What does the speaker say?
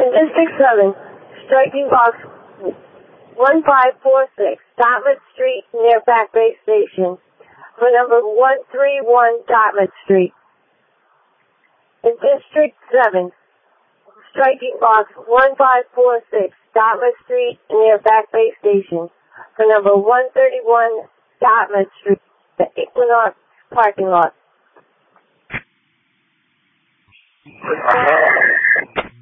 In District 7, striking box 1546, Dartmouth Street, near Back Bay Station, for number 131 Dartmouth Street. In District 7, striking box 1546, Dartmouth Street, near Back Bay Station, for number 131 Dartmouth Street, the Equinox parking lot.